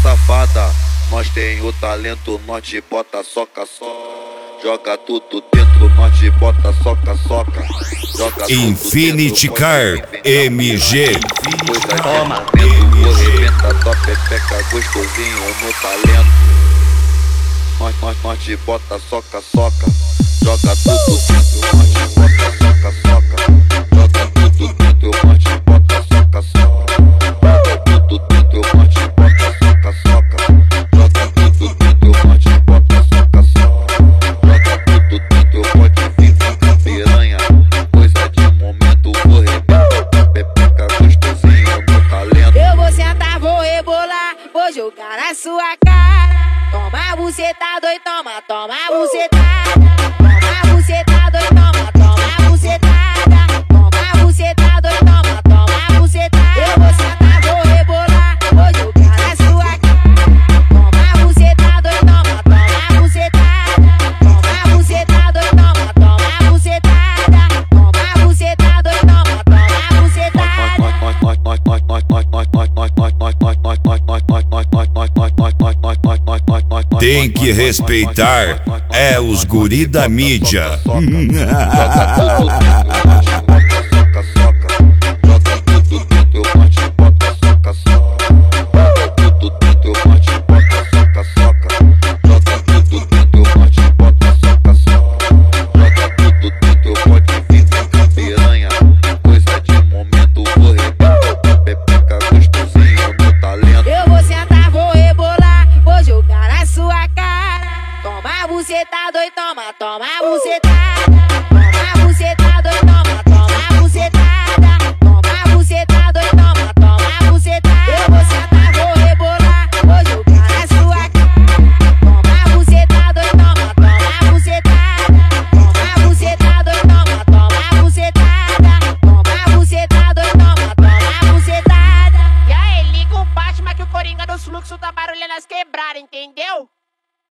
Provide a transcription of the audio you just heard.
safada, nós tem o talento, nós te bota soca, joga tudo dentro, nós te bota soca, joga Infinity Car MG. Toma, vou arrebenta tua pepeca, gostosinho no talento. Nós te bota soca, joga tudo dentro, nós te bota soca, joga tudo dentro, nós te bota soca, joga tudo dentro, nós te bota soca, joga tudo dentro, nós te bota soca, joga tudo dentro, pode vir com piranha, coisa de momento, vou arrebentar pepeca, gostosinho no talento. Eu vou sentar, vou rebolar, vou jogar na sua cara. Toma bucetada, oi, toma bucetada. Toma bucetada, oi, toma bucetada. Toma bucetada, oi, toma bucetada. Eu vou sentar, vou rebolar, vou jogar na sua cara. Toma bucetada, oi, toma bucetada. Toma bucetada, oi, toma bucetada. Toma bucetada, oi, toma bucetada. Tem que respeitar, é os guri da mídia. Bucetada, oi, toma bucetada. Toma bucetada, oi, toma bucetada. Toma bucetada, oi, toma bucetada. Eu vou sentar, vou rebolar, vou jogar na sua cara. Toma bucetada, oi, toma bucetada. Toma bucetada, oi, toma bucetada. Toma bucetada, oi, toma bucetada. E aí, liga o Batman que o Coringa dos fluxos tá barulhando as quebradas, entendeu?